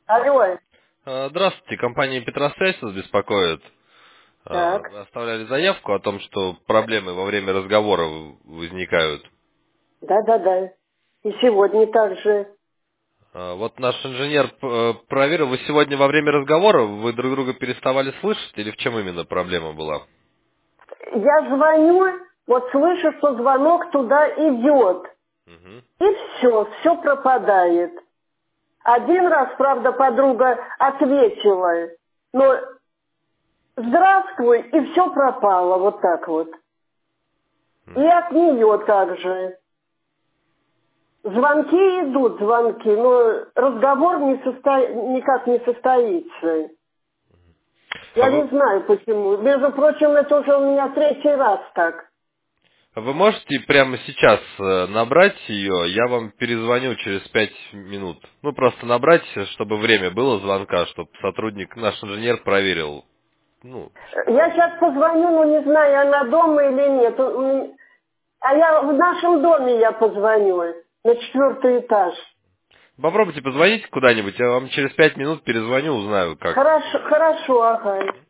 Алло, Здравствуйте, компания Петросвязь вас беспокоит. так, Вы оставляли заявку о том, что проблемы во время разговора возникают. да-да-да. И сегодня также. Вот наш инженер проверил, вы сегодня во время разговора вы друг друга переставали слышать или в чем именно проблема была? Я звоню, вот слышу, что звонок туда идет. Мгм. И все пропадает. Один раз, правда, подруга ответила, но здравствуй, и все пропало, вот так вот. И от нее также. Звонки идут, звонки, но разговор никак не состоится. А Я не знаю почему. Между прочим, это уже у меня третий раз так. вы можете прямо сейчас набрать ее, я вам перезвоню через 5 минут. Ну, просто набрать, чтобы время было звонка, чтобы сотрудник, наш инженер проверил. Ну, Я сейчас позвоню, но не знаю, она дома или нет. А я в нашем доме я позвоню, на 4-й этаж. попробуйте позвонить куда-нибудь, я вам через 5 минут перезвоню, узнаю, как. Хорошо, хорошо, ага.